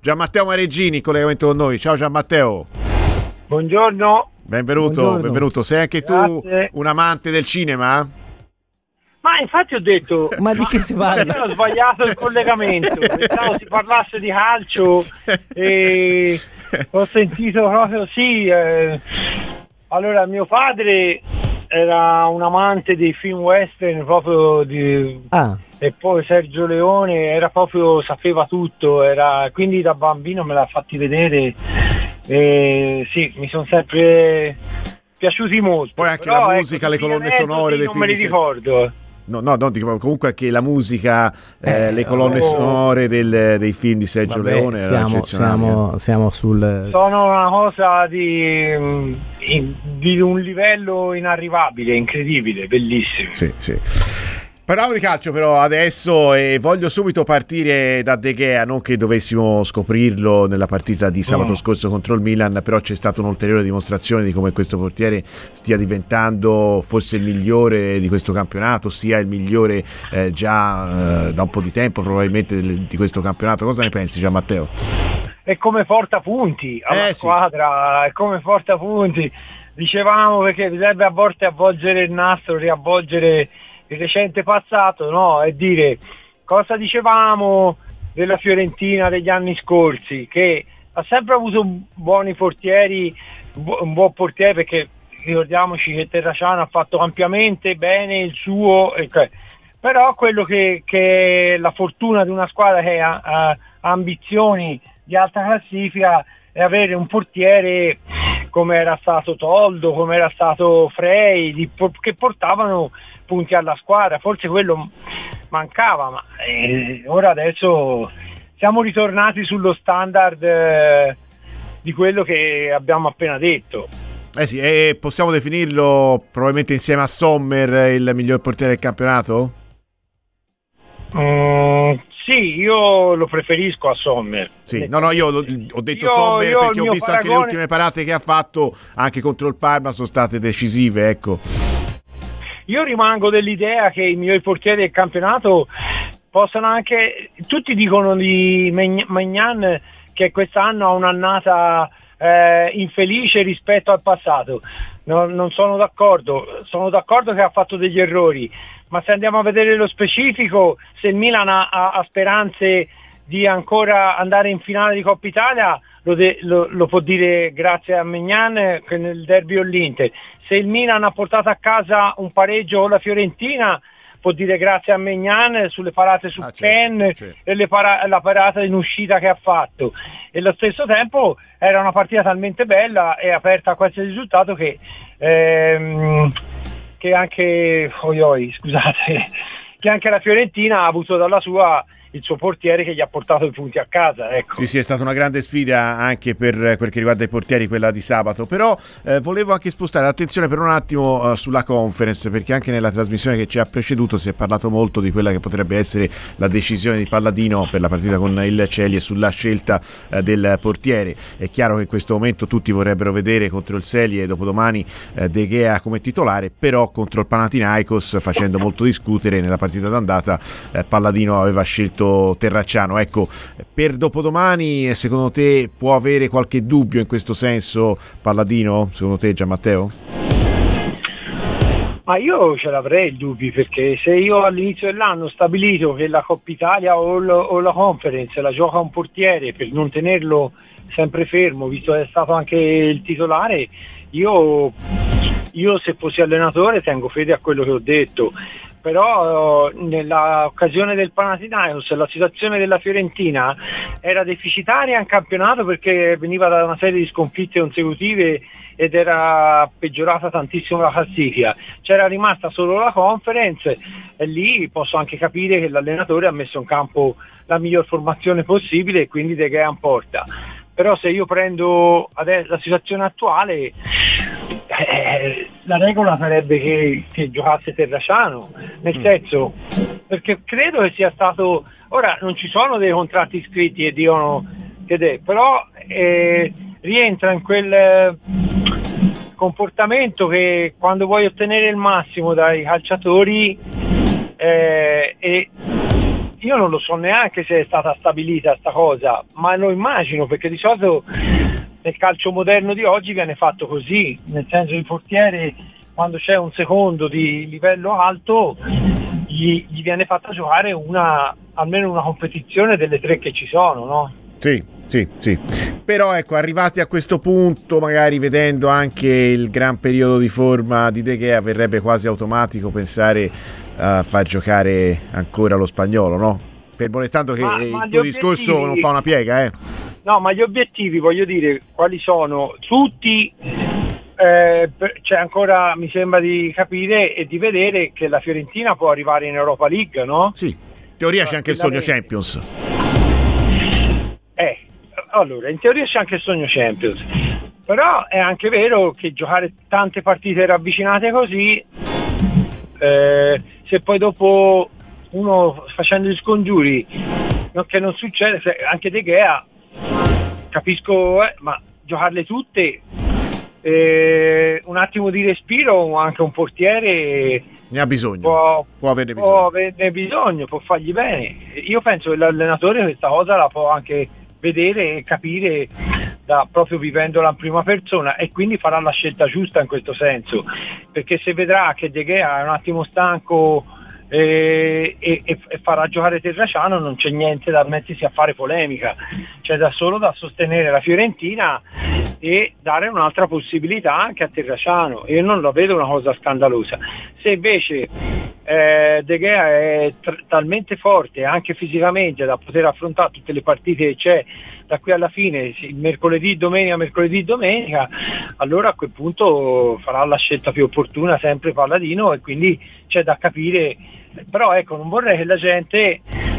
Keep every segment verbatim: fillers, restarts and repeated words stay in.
Gianmatteo Mareggini in collegamento con noi. Ciao Gianmatteo. Buongiorno. Benvenuto, Buongiorno. benvenuto. Sei anche Grazie. tu un amante del cinema? Ma infatti ho detto, ma di che si parla? Ho sbagliato il collegamento, pensavo si parlasse di calcio e ho sentito proprio sì. Eh. Allora, mio padre era un amante dei film western proprio di, ah. e poi Sergio Leone era proprio, sapeva tutto, era, quindi da bambino me l'ha fatti vedere e sì, mi sono sempre piaciuti molto. Poi anche però, la musica, ecco, le colonne sonore dei non film. me li ricordo. No, no, no, dico, comunque anche la musica, eh, Eh, le colonne oh. sonore del, dei film di Sergio Vabbè, Leone erano siamo, eccezionali. siamo, siamo sul... Sono una cosa di, di un livello inarrivabile, incredibile, bellissimo. Sì, sì. Parliamo di calcio però adesso e voglio subito partire da De Gea, non che dovessimo scoprirlo nella partita di sabato Mm. scorso contro il Milan, però c'è stata un'ulteriore dimostrazione di come questo portiere stia diventando forse il migliore di questo campionato, sia il migliore eh, già eh, da un po' di tempo probabilmente di, di questo campionato. Cosa ne pensi, Gianmatteo? È come porta punti alla Eh, sì. squadra, è come porta punti. Dicevamo perché bisognerebbe a volte avvolgere il nastro, riavvolgere il recente passato, no? E dire cosa dicevamo della Fiorentina degli anni scorsi, che ha sempre avuto buoni portieri, un buon portiere, perché ricordiamoci che Terracciano ha fatto ampiamente bene il suo, okay. Però quello che, che è la fortuna di una squadra che ha, ha ambizioni di alta classifica è avere un portiere come era stato Toldo, come era stato Frey, di, che portavano punti alla squadra. Forse quello mancava, ma eh, ora adesso siamo ritornati sullo standard eh, di quello che abbiamo appena detto. Eh sì, e possiamo definirlo probabilmente insieme a Sommer il miglior portiere del campionato? Mm, sì, io lo preferisco a Sommer. Sì, no, no, io ho detto Io- Sommer io perché il ho mio visto anche le paragone- ultime parate che ha fatto anche contro il Parma, sono state decisive, ecco. Io rimango dell'idea che i migliori portieri del campionato possano anche, tutti dicono di Magn- Magnan che quest'anno ha un'annata eh, infelice rispetto al passato. No, non sono d'accordo, sono d'accordo che ha fatto degli errori, ma se andiamo a vedere lo specifico, se il Milan ha, ha- ha speranze di ancora andare in finale di Coppa Italia, lo, de- lo- lo può dire grazie a Maignan che nel derby con l'Inter. Se il Milan ha portato a casa un pareggio con la Fiorentina, può dire grazie a Maignan sulle parate su Ah, certo, Ken certo. e le para- la parata in uscita che ha fatto. E allo stesso tempo era una partita talmente bella e aperta a qualsiasi risultato che, ehm, che anche oi oi, scusate, che anche la Fiorentina ha avuto dalla sua il suo portiere che gli ha portato i punti a casa, ecco. Sì, sì, è stata una grande sfida anche per quel che riguarda i portieri, quella di sabato, però eh, volevo anche spostare l'attenzione per un attimo eh, sulla conference, perché anche nella trasmissione che ci ha preceduto si è parlato molto di quella che potrebbe essere la decisione di Palladino per la partita con il Chelsea e sulla scelta eh, del portiere. È chiaro che in questo momento tutti vorrebbero vedere contro il Celje e dopodomani eh, De Gea come titolare, però contro il Panathinaikos, facendo molto discutere nella partita d'andata, eh, Palladino aveva scelto Terracciano. Ecco, per dopodomani secondo te può avere qualche dubbio in questo senso Palladino? Secondo te, Gianmatteo? Ma io ce l'avrei i dubbi, perché se io all'inizio dell'anno ho stabilito che la Coppa Italia o, l- o la Conference la gioca un portiere per non tenerlo sempre fermo, visto che è stato anche il titolare, io, io se fossi allenatore tengo fede a quello che ho detto. Però nella occasione del Panathinaikos la situazione della Fiorentina era deficitaria in campionato perché veniva da una serie di sconfitte consecutive ed era peggiorata tantissimo la classifica. C'era rimasta solo la Conference e lì posso anche capire che l'allenatore ha messo in campo la miglior formazione possibile e quindi De Gea in porta. Però se io prendo adesso la situazione attuale, eh, la regola sarebbe che, che giocasse Terracciano, nel senso, perché credo che sia stato, ora non ci sono dei contratti scritti che dicono che de, però eh, rientra in quel eh, comportamento che quando vuoi ottenere il massimo dai calciatori eh, e io non lo so neanche se è stata stabilita sta cosa, ma lo immagino, perché di solito nel calcio moderno di oggi viene fatto così, nel senso il portiere quando c'è un secondo di livello alto gli, gli viene fatta giocare una, almeno una competizione delle tre che ci sono, no? Sì, sì, sì. Però ecco, arrivati a questo punto, magari vedendo anche il gran periodo di forma di De Gea, verrebbe quasi automatico pensare a far giocare ancora lo spagnolo, no? Fermo restando che ma, il ma tuo obiettivi... discorso non fa una piega, eh? No, ma gli obiettivi, voglio dire, quali sono? Tutti, eh, c'è ancora, mi sembra di capire e di vedere che la Fiorentina può arrivare in Europa League, no? Sì, in teoria c'è anche il sogno Champions. Eh, allora, in teoria c'è anche il sogno Champions, però è anche vero che giocare tante partite ravvicinate così, eh, se poi dopo uno facendo gli scongiuri, non, che non succede, se anche De Gea, capisco, eh, ma giocarle tutte, eh, un attimo di respiro, anche un portiere ne ha bisogno, può, può averne bisogno. Può averne bisogno, può fargli bene. Io penso che l'allenatore questa cosa la può anche vedere e capire da, proprio vivendola in prima persona, e quindi farà la scelta giusta in questo senso, perché se vedrà che De Gea è un attimo stanco e, e, e farà giocare Terracciano, non c'è niente da mettersi a fare polemica, c'è da solo da sostenere la Fiorentina e dare un'altra possibilità anche a Terracciano. Io non la vedo una cosa scandalosa. Se invece eh, De Gea è tr- talmente forte anche fisicamente da poter affrontare tutte le partite che c'è da qui alla fine, sì, mercoledì, domenica, mercoledì, domenica, allora a quel punto farà la scelta più opportuna, sempre Palladino, e quindi c'è da capire. Però ecco, non vorrei che la gente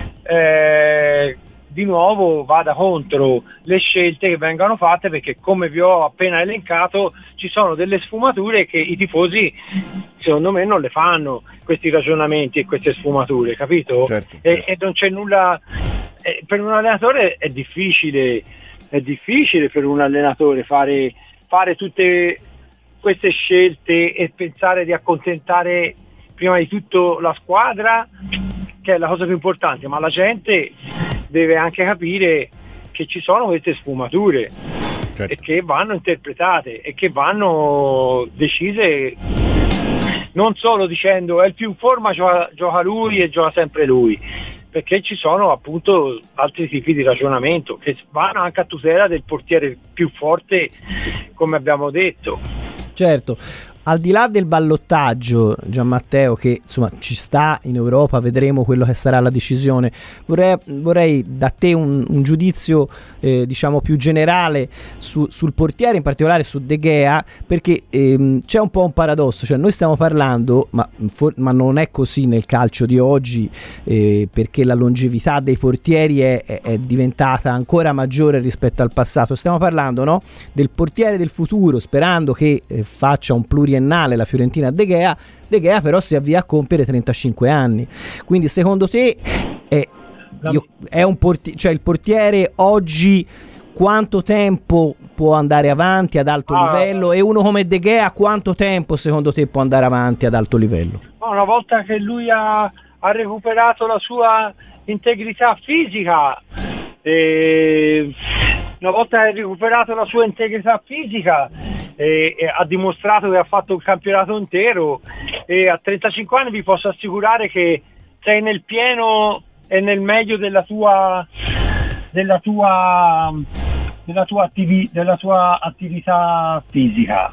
eh, di nuovo vada contro le scelte che vengono fatte, perché come vi ho appena elencato ci sono delle sfumature che i tifosi secondo me non le fanno, questi ragionamenti e queste sfumature, capito? Certo, e, certo. e non c'è nulla, eh, per un allenatore è difficile, è difficile per un allenatore fare, fare tutte queste scelte e pensare di accontentare prima di tutto la squadra, che è la cosa più importante, ma la gente deve anche capire che ci sono queste sfumature, certo, e che vanno interpretate e che vanno decise non solo dicendo è il più in forma, gioca, gioca lui e gioca sempre lui, perché ci sono appunto altri tipi di ragionamento che vanno anche a tutela del portiere più forte, come abbiamo detto. Certo. Al di là del ballottaggio, Gianmatteo, che insomma ci sta in Europa, vedremo quello che sarà la decisione, vorrei, vorrei da te un, un giudizio eh, diciamo più generale su, sul portiere, in particolare su De Gea, perché ehm, c'è un po' un paradosso, cioè noi stiamo parlando, ma, for, ma non è così nel calcio di oggi, eh, perché la longevità dei portieri è, è, è diventata ancora maggiore rispetto al passato. Stiamo parlando, no, del portiere del futuro, sperando che eh, faccia un pluriennale la Fiorentina. De Gea, De Gea però si avvia a compiere trentacinque anni, quindi secondo te è, io, è un portiere, cioè il portiere oggi quanto tempo può andare avanti ad alto ah, livello, e uno come De Gea quanto tempo secondo te può andare avanti ad alto livello? Una volta che lui ha, ha recuperato la sua integrità fisica, e una volta che ha recuperato la sua integrità fisica e, e ha dimostrato che ha fatto un campionato intero, e a trentacinque anni vi posso assicurare che sei nel pieno e nel meglio della tua della tua della tua, attivi, della tua attività fisica.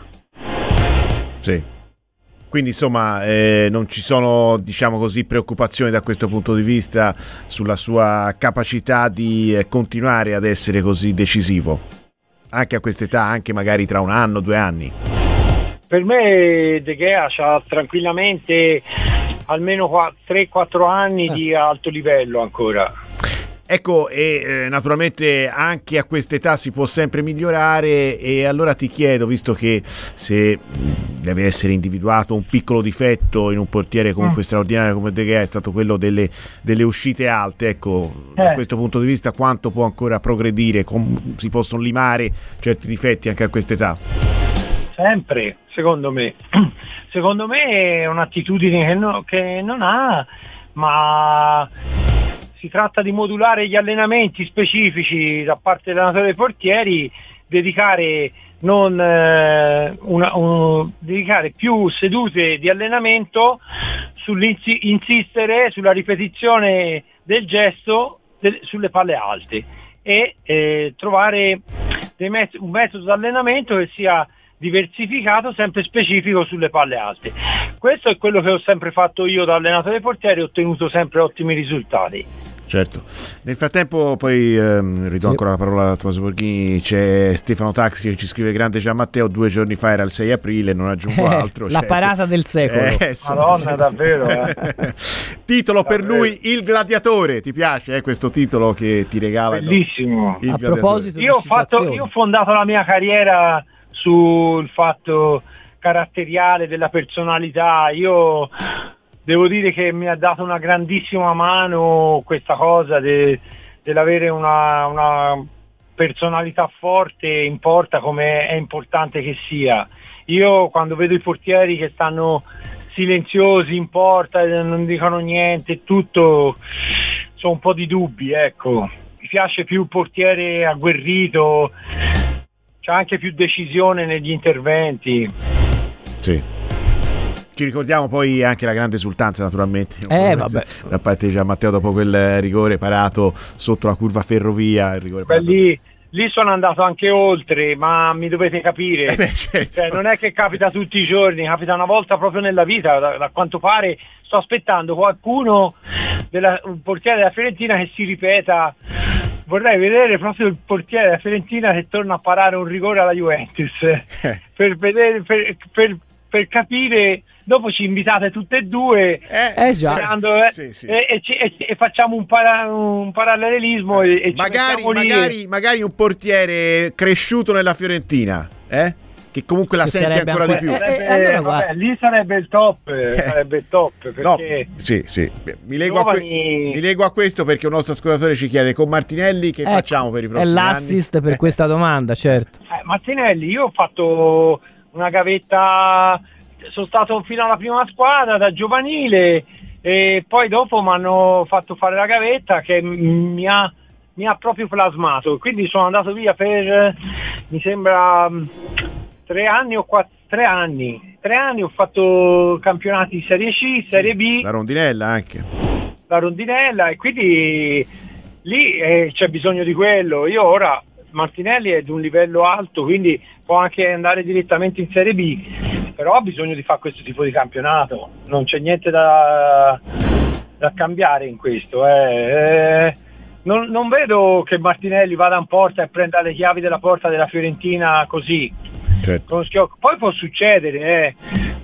Sì. Quindi insomma eh, non ci sono, diciamo così, preoccupazioni da questo punto di vista sulla sua capacità di eh, continuare ad essere così decisivo, anche a quest'età, anche magari tra un anno, due anni. Per me De Gea ha tranquillamente almeno tre quattro anni eh. di alto livello ancora. Ecco, e eh, naturalmente anche a quest'età si può sempre migliorare, e allora ti chiedo, visto che se deve essere individuato un piccolo difetto in un portiere comunque mm. straordinario come De Gea, è stato quello delle, delle uscite alte, ecco, eh. da questo punto di vista quanto può ancora progredire, com- si possono limare certi difetti anche a quest'età? Sempre, secondo me. Secondo me è un'attitudine che, no, che non ha, ma si tratta di modulare gli allenamenti specifici da parte dell'allenatore dei portieri, dedicare non eh, una, un, dedicare più sedute di allenamento, sull'insistere sulla ripetizione del gesto del, sulle palle alte e eh, trovare dei met- un metodo di allenamento che sia diversificato, sempre specifico sulle palle alte. Questo è quello che ho sempre fatto io da allenatore dei portieri e ho ottenuto sempre ottimi risultati. Certo. Nel frattempo poi ehm, ridò sì. ancora la parola a Tommaso Borghini, c'è Stefano Taxi che ci scrive: grande Gianmatteo, due giorni fa era il sei aprile, non aggiungo eh, altro. La certo. parata del secolo. Eh, Madonna, sì. davvero. Eh. Titolo davvero. Per lui, Il Gladiatore, ti piace eh, questo titolo che ti regala? Bellissimo. Il a proposito io ho, fatto, io ho fondato la mia carriera sul fatto caratteriale della personalità. Io devo dire che mi ha dato una grandissima mano questa cosa de, dell'avere una, una personalità forte, importa come è importante che sia. Io quando vedo i portieri che stanno silenziosi in porta, non dicono niente, tutto, sono un po' di dubbi, ecco. Mi piace più il portiere agguerrito, c'è anche più decisione negli interventi. Sì. Ci ricordiamo poi anche la grande esultanza, naturalmente, eh, vabbè. da parte di Gianmatteo dopo quel rigore parato sotto la curva Ferrovia. Il rigore Beh, lì, lì sono andato anche oltre, ma mi dovete capire, eh beh, certo. cioè, non è che capita tutti i giorni, capita una volta proprio nella vita. Da, da quanto pare sto aspettando qualcuno, della, un portiere della Fiorentina che si ripeta. Vorrei vedere proprio il portiere della Fiorentina che torna a parare un rigore alla Juventus eh. per vedere, per, per, per capire. Dopo ci invitate tutte e due eh, eh, già. Sperando, eh, sì, sì. E, e, e, e facciamo un, para, un parallelismo e, e magari, ci magari, magari un portiere cresciuto nella Fiorentina, eh? Che comunque la che sente ancora, ancora di più. Sarebbe, eh, eh, allora, vabbè, lì sarebbe il top, sarebbe il top perché no, sì, sì. Mi lego, giovani... a que- mi lego a questo perché un nostro ascoltatore ci chiede: con Martinelli che ecco, facciamo per i prossimi anni? È anni? l'assist per questa domanda, certo. Eh, Martinelli, io ho fatto una gavetta, sono stato fino alla prima squadra da giovanile e poi dopo mi hanno fatto fare la gavetta che mi ha, mi ha proprio plasmato, quindi sono andato via per, mi sembra, tre anni o quattro, tre anni, tre anni ho fatto campionati di Serie C, Serie B. La rondinella anche. La rondinella e quindi lì eh, c'è bisogno di quello. Io ora, Martinelli è di un livello alto, quindi può anche andare direttamente in Serie B, però ha bisogno di fare questo tipo di campionato, non c'è niente da, da cambiare in questo. Eh. Eh, non, non vedo che Martinelli vada in porta e prenda le chiavi della porta della Fiorentina così, certo. con schiocco. Poi può succedere, eh.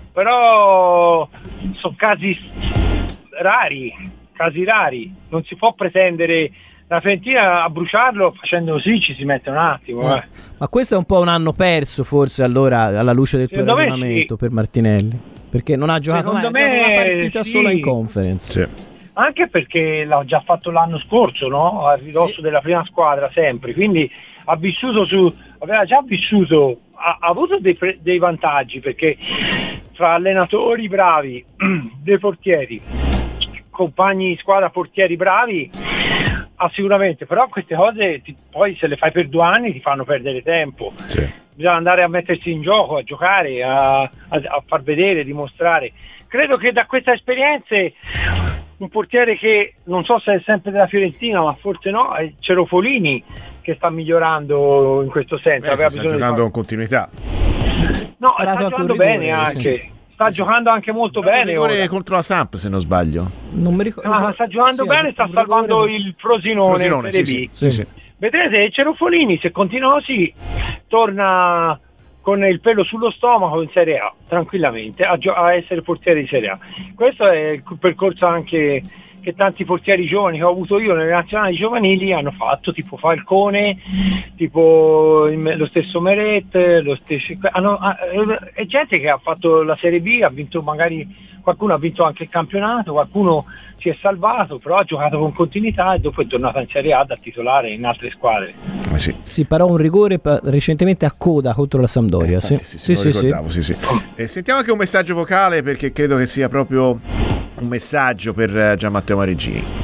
però sono casi rari, casi rari, non si può pretendere. La Fiorentina a bruciarlo facendo così ci si mette un attimo. Eh. Ma questo è un po' un anno perso forse allora alla luce del tuo Secondo ragionamento sì. per Martinelli, perché non ha giocato mai, me, ha giocato una partita sì. solo in Conference. Sì. Anche perché l'ha già fatto l'anno scorso, no? A ridosso sì. della prima squadra sempre, quindi ha vissuto su, aveva già vissuto, ha, ha avuto dei, dei vantaggi perché fra allenatori bravi, dei portieri, compagni di squadra portieri bravi, ah, sicuramente, però queste cose ti, poi se le fai per due anni ti fanno perdere tempo. Sì. Bisogna andare a mettersi in gioco, a giocare, a, a, a far vedere, dimostrare. Credo che da queste esperienze un portiere che non so se è sempre della Fiorentina, ma forse no, è Cerofolini che sta migliorando in questo senso. Beh, sta giocando con continuità. No, sta giocando bene anche. Sì. Sta giocando anche molto ma bene ora. Contro la Samp, se non sbaglio. Non mi ricordo. Ah, sta giocando sì, bene, sta salvando rigore. Il Frosinone, Frosinone sì, sì, sì, sì. Vedete, Cerofolini se continua così torna con il pelo sullo stomaco in Serie A, tranquillamente, a, gio- a essere portiere di Serie A. Questo è il percorso anche che tanti portieri giovani che ho avuto io nelle nazionali giovanili hanno fatto, tipo Falcone, tipo il, lo stesso Meret, lo stesso, hanno, è gente che ha fatto la Serie B, ha vinto magari, qualcuno ha vinto anche il campionato, qualcuno si è salvato, però ha giocato con continuità e dopo è tornato in Serie A da titolare in altre squadre. Ah, sì. Si parò un rigore pa- recentemente a coda contro la Sampdoria. Eh, sì. Sì, sì, sì, sì, sì. sì, sì. Eh, sentiamo anche un messaggio vocale perché credo che sia proprio un messaggio per Gianmatteo Mareggini.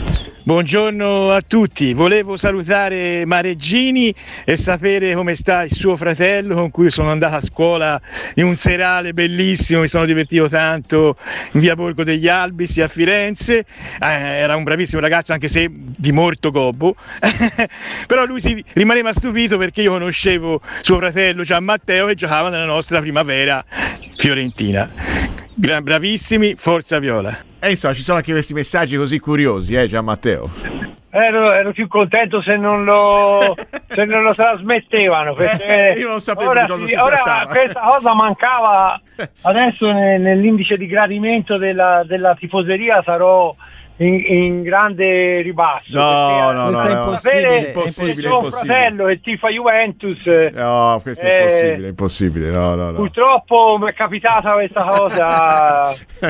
Buongiorno a tutti, volevo salutare Mareggini e sapere come sta il suo fratello con cui sono andato a scuola in un serale bellissimo, mi sono divertito tanto in via Borgo degli Albisi a Firenze, eh, era un bravissimo ragazzo anche se di molto gobbo, però lui si rimaneva stupito perché io conoscevo suo fratello Gianmatteo che giocava nella nostra primavera fiorentina. Gra- bravissimi, forza Viola. E insomma ci sono anche questi messaggi così curiosi, eh Gianmatteo? Ero, ero più contento se non lo, se non lo trasmettevano, perché eh, io non sapevo ora, di cosa si, si ora trattava. questa cosa mancava. Adesso ne, nell'indice di gradimento della, della tifoseria sarò in, in grande ribasso. No, no, questo no, è no, impossibile, impossibile, Se impossibile, c'ho un fratello che tifa Juventus, no, questo è eh, impossibile, impossibile, no, no, no. purtroppo mi è capitata questa cosa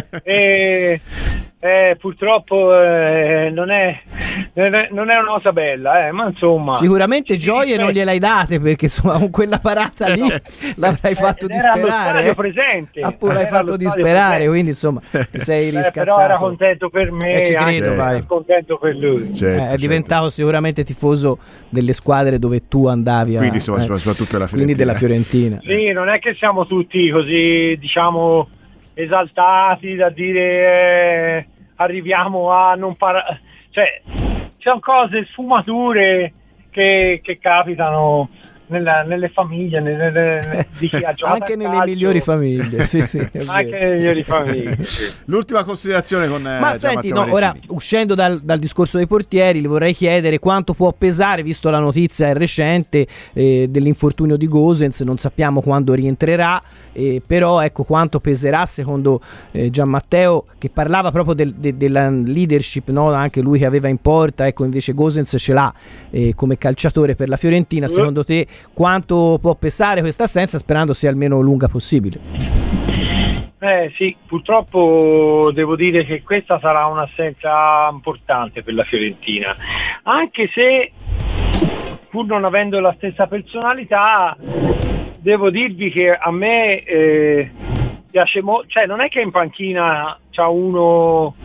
e eh, purtroppo eh, non, è, non è una cosa bella, eh, ma insomma sicuramente gioie non gliel'hai date, perché insomma con quella parata lì l'avrai fatto eh, era allo disperare, stadio eh. presente, Appunto l'hai era fatto allo stadio disperare, presente. quindi insomma ti sei Eh, riscattato. però era contento per me, Eh, ci anche credo, vai. contento per lui. Certo, Eh, è certo. diventato sicuramente tifoso delle squadre dove tu andavi a, Quindi insomma, eh, soprattutto della quindi Fiorentina. della Fiorentina. Sì, non è che siamo tutti così, diciamo, esaltati da dire eh, arriviamo a non parlare, cioè ci sono cose, sfumature che, che capitano nella, nelle famiglie, nelle, nelle, di chi ha giocato Anche a nelle calcio. migliori famiglie, sì, sì, è Anche vero. nelle migliori famiglie. Sì. L'ultima considerazione con eh, Ma Gian senti, Matteo no, ora Mareggini. uscendo dal, dal discorso dei portieri, le vorrei chiedere quanto può pesare, visto la notizia recente eh, dell'infortunio di Gosens, non sappiamo quando rientrerà, eh, però ecco quanto peserà secondo eh, Gian Matteo, che parlava proprio del, de, della leadership, no? Anche lui che aveva in porta, ecco invece Gosens ce l'ha eh, come calciatore per la Fiorentina. Secondo te quanto può pesare questa assenza, sperando sia almeno lunga possibile? Eh sì, purtroppo devo dire che questa sarà un'assenza importante per la Fiorentina, anche se pur non avendo la stessa personalità devo dirvi che a me eh, piace molto, cioè non è che in panchina c'ha uno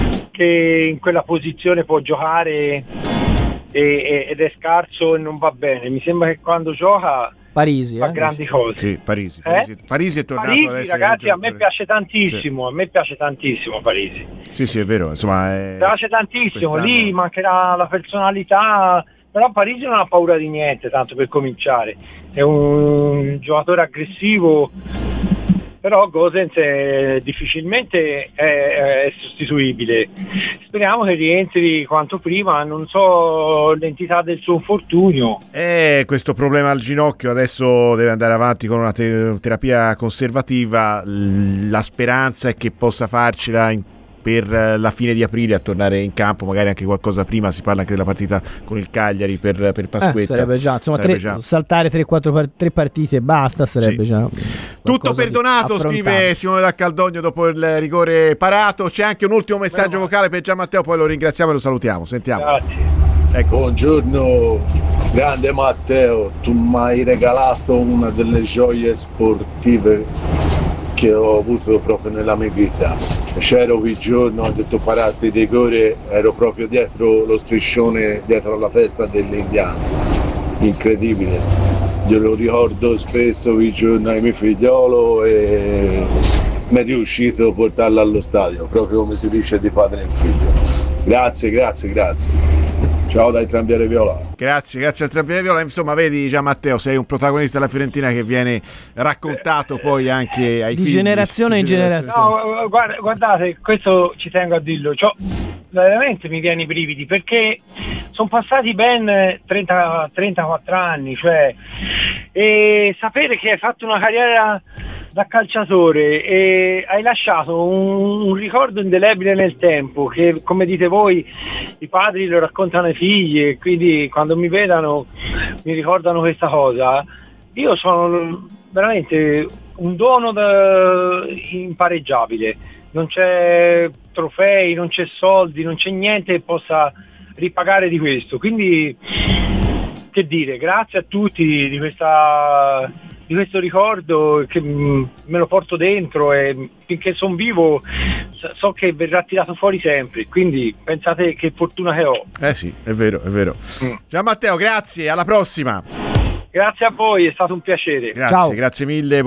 che in quella posizione può giocare e, e, ed è scarso e non va bene, mi sembra che quando gioca Parisi, fa eh? grandi cose. Sì, Parisi, Eh? Parisi, Parisi è tornato Parisi, ad essere ragazzi, a me giocatore. piace tantissimo, a me piace tantissimo Parisi. Sì, sì, è vero, insomma, è... Mi piace tantissimo, quest'anno- lì mancherà la personalità, però Parisi non ha paura di niente, tanto per cominciare, è un giocatore aggressivo, però Gosens è, difficilmente è, è sostituibile. Speriamo che rientri quanto prima, non so l'entità del suo infortunio. E questo problema al ginocchio adesso deve andare avanti con una te- terapia conservativa. L- La speranza è che possa farcela in- per la fine di aprile a tornare in campo, magari anche qualcosa prima. Si parla anche della partita con il Cagliari per, per Eh, Pasquetta. sarebbe già, insomma, Sarebbe tre, già. saltare tre quattro tre partite e basta, sarebbe Sì. già Tutto qualcosa di perdonato, affrontabile. scrive Simone da Caldogno dopo il rigore parato. C'è anche un ultimo messaggio vocale per Gian Matteo, poi lo ringraziamo e lo salutiamo. Sentiamo. Grazie. Ecco. Buongiorno, grande Matteo, tu mi hai regalato una delle gioie sportive che ho avuto proprio nella mia vita. C'ero quel giorno, ho detto parasti il rigore, ero proprio dietro lo striscione, dietro la testa dell'indiano. Incredibile. Io lo ricordo spesso quel giorno ai miei figliolo e mi è riuscito a portarlo allo stadio, proprio come si dice di padre in figlio. Grazie, grazie, grazie. Ciao dai Trambiere Viola. Grazie, grazie al Trambiere Viola. Insomma, vedi Gian Matteo, sei un protagonista della Fiorentina che viene raccontato poi anche ai Di figli. generazione in generazione. No, guarda- guardate, questo ci tengo a dirlo, cioè, veramente mi viene i brividi perché sono passati ben trenta, trentaquattro anni, cioè, e sapere che hai fatto una carriera da calciatore e hai lasciato un, un ricordo indelebile nel tempo che, come dite voi, i padri lo raccontano ai figli e quindi quando mi vedano mi ricordano questa cosa. Io sono veramente un dono da, impareggiabile, non c'è trofei, non c'è soldi, non c'è niente che possa ripagare di questo, quindi che dire, grazie a tutti di questa di questo ricordo che mh, me lo porto dentro e finché sono vivo so che verrà tirato fuori sempre, quindi pensate che fortuna che ho. Eh sì, è vero, è vero. Mm. Gian Matteo, grazie, alla prossima. Grazie a voi, è stato un piacere. Grazie, Ciao. Grazie mille.